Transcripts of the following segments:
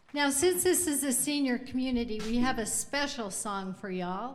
Now, since this is a senior community, we have a special song for y'all.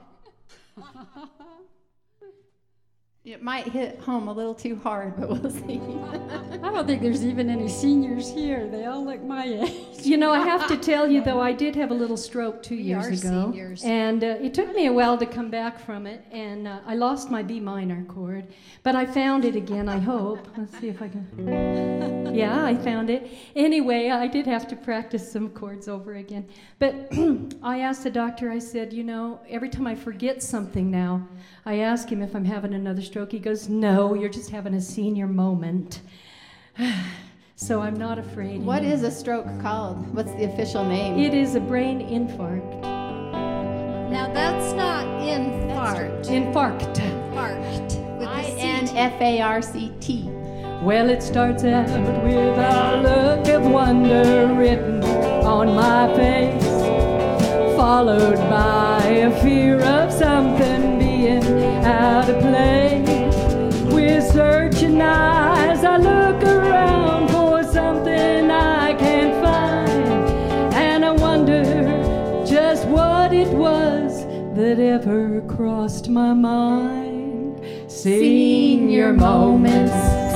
It might hit home a little too hard, but we'll see. I don't think there's even any seniors here. They all look my age. You know, I have to tell you, though, I did have a little stroke 2 years ago. Seniors. And it took me a while to come back from it, and I lost my B minor chord. But I found it again, I hope. Let's see if I can... Yeah, I found it. Anyway, I did have to practice some chords over again. But I asked the doctor, I said, you know, every time I forget something now, I ask him if I'm having another stroke. He goes, no, you're just having a senior moment. So I'm not afraid. What is a stroke called? What's the official name? It is a brain infarct. Now, that's not infarct. Infarct. Infarct. With the C. INFARCT. Well, it starts out with a look of wonder written on my face, followed by a fear of something being out of place. With searching eyes, I look around for something I can't find, and I wonder just what it was that ever crossed my mind. Senior moments,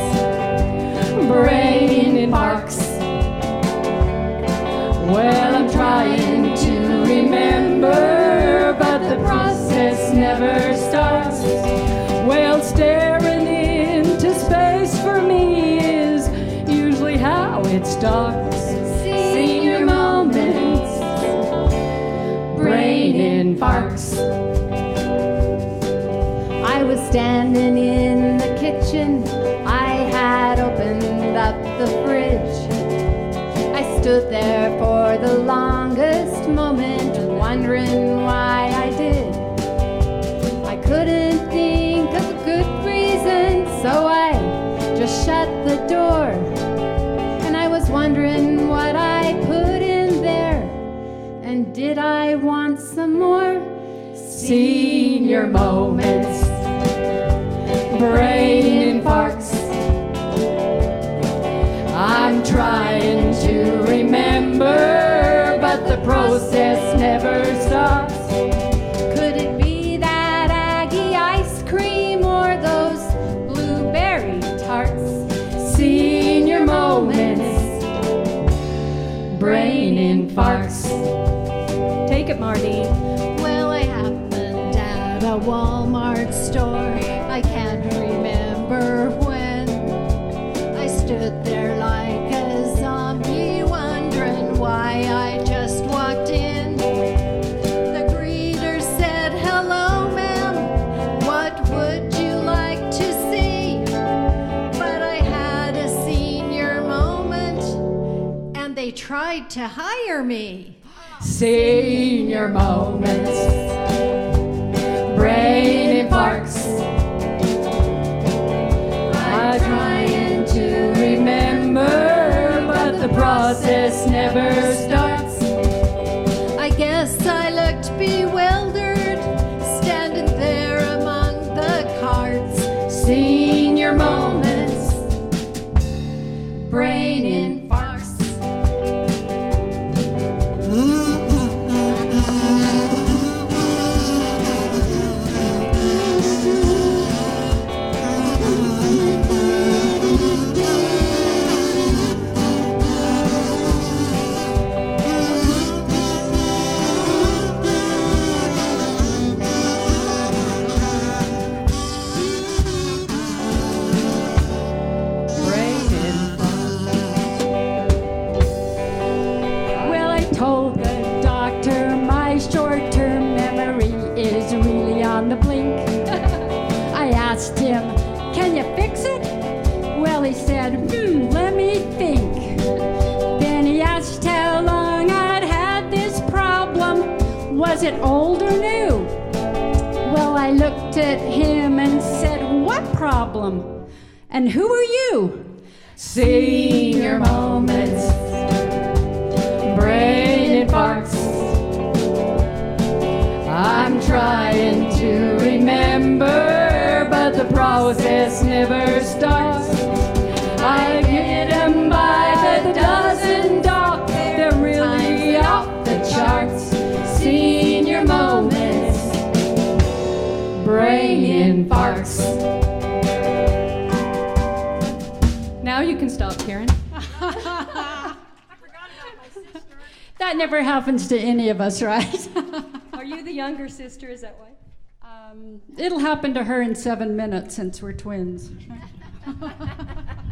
brain infarcts. Well, I'm trying to remember, but the process never starts. Well, staring into space for me is usually how it starts. Senior moments, brain infarcts. I was standing in the kitchen. I had opened up the fridge. I stood there for the longest moment, wondering why I did. I couldn't think of a good reason, so I just shut the door. And I was wondering what I put in there, and did I want some more? Senior moments, brain infarcts. I'm trying to remember, but the process never stops. Could it be that Aggie ice cream or those blueberry tarts? Senior moments, brain infarcts. Take it, Marlene. Well, I happened at a Walmart store. I can't remember when. I stood there like a zombie, wondering why I just walked in. The greeter said, "Hello, ma'am, what would you like to see?" But I had a senior moment, and they tried to hire me. Senior moments, brain infarcts. I'm trying to remember, but the process never starts. I guess I looked bewildered, standing there among the carts. Senior moments, brain infarcts. Well, I told the doctor my short-term memory is really on the blink. I asked him, "Can you fix it?" Well, he said, let me think. Then he asked how long I'd had this problem. Was it old or new? Well, I looked at him and said, "What problem? And who are you?" Senior moments, brain infarcts. I'm trying to remember, but the process never starts. I get 'em by the dozen, doc. There really brain infarcts. Now you can stop, Karen. That never happens to any of us, right? Are you the younger sister? Is that why? It'll happen to her in 7 minutes since we're twins.